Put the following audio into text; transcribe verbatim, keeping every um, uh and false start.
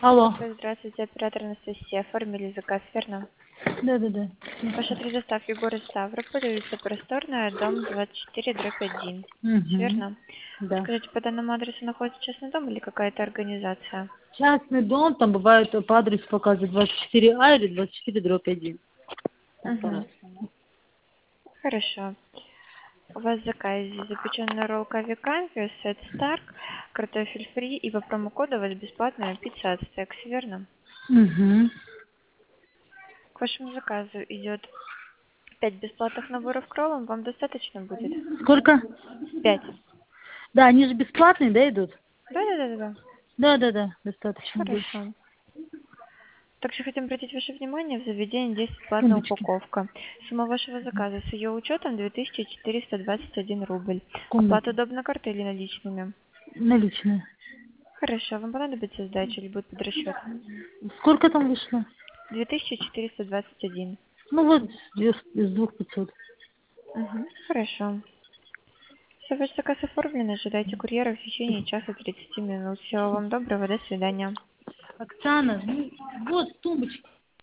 Алло. Здравствуйте, оператор Анастасия. Оформили заказ, верно? Да, да, да. Ваш адрес доставки город Ставрополь, улица Просторная, дом двадцать четыре, дробь один. Угу. Верно? Да. Скажите, по данному адресу находится частный дом или какая-то организация? Частный дом, там бывает по адресу показывает двадцать четыре А или двадцать четыре дробь один. Там Угу. по-разному. Хорошо. У вас в заказе запеченная роллка Викампио, сет Старк, картофель фри, и по промокоду у вас бесплатная пицца от Стекс, верно? Угу. К вашему заказу идет пять бесплатных наборов к роллам, вам достаточно будет? Сколько? Пять. Да, они же бесплатные, да, идут? Да-да-да-да. Да, да, да, достаточно будет. Хорошо. Также хотим обратить ваше внимание, в заведении действует платная Секундочку. упаковка. Сумма вашего заказа с ее учетом две тысячи четыреста двадцать один рубль. Оплата Комнату. удобно картой или наличными? Наличные. Хорошо, вам понадобится сдача или будет под расчет? Сколько там вышло? две тысячи четыреста двадцать один. Ну вот, из из двух пятьсот. Угу. Хорошо. Все, ваш заказ оформлен, ожидайте курьера в течение часа тридцати минут. Всего вам доброго, до свидания. Оксана, ну вот тумбочка.